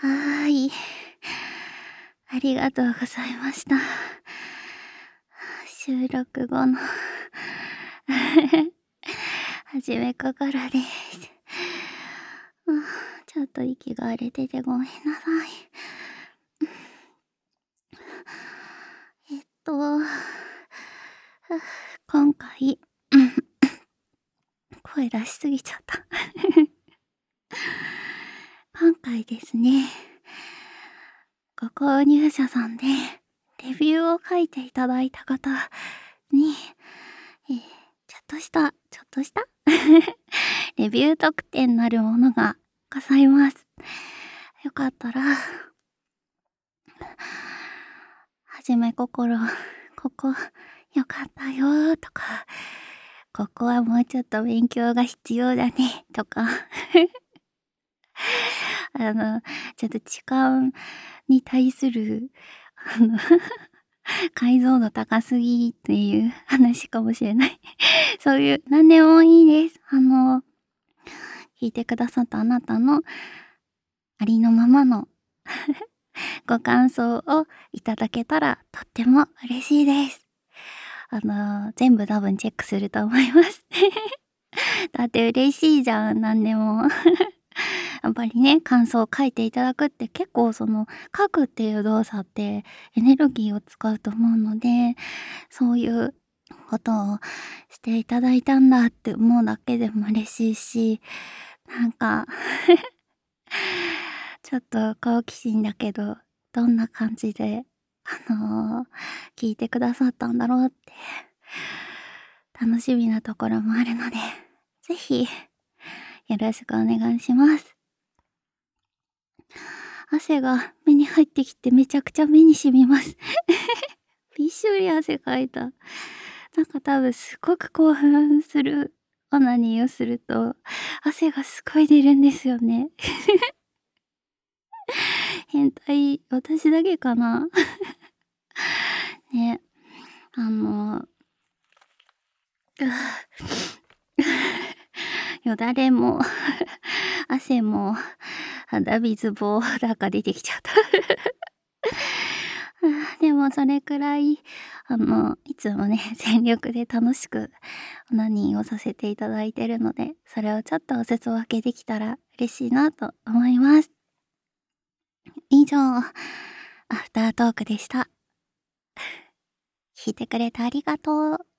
はーい。ありがとうございました。収録後の初めからです。ちょっと息が荒れててごめんなさい。えっと、今回、声出しすぎちゃった。今回ですね、ご購入者さんで、レビューを書いていただいた方に、ちょっとしたレビュー特典なるものがございます。よかったら、はじめ心、ここよかったよーとか、ここはもうちょっと勉強が必要だねとか、ちょっと痴漢に対する、解像度高すぎっていう話かもしれない。そういう何でもいいです。聞いてくださったあなたのありのままのご感想をいただけたらとっても嬉しいです。全部多分チェックすると思います。だって嬉しいじゃん、なんでも。やっぱりね、感想を書いていただくって結構書くっていう動作ってエネルギーを使うと思うので、そういうことをしていただいたんだって思うだけでも嬉しいし、なんかちょっと好奇心だけど、どんな感じで、聞いてくださったんだろうって、楽しみなところもあるので、ぜひ、よろしくお願いします。汗が目に入ってきてめちゃくちゃ目に染みます。びっしょり汗かいた。なんか多分すごく興奮するオナニーをすると、汗がすごい出るんですよね。変態、私だけかな。ね、あの、よだれも汗も鼻水棒なんか出てきちゃった。でもそれくらい、いつもね、全力で楽しくオナニーをさせていただいてるので、それをちょっとお裾分けできたら嬉しいなと思います。以上、アフタートークでした。聞いてくれてありがとう。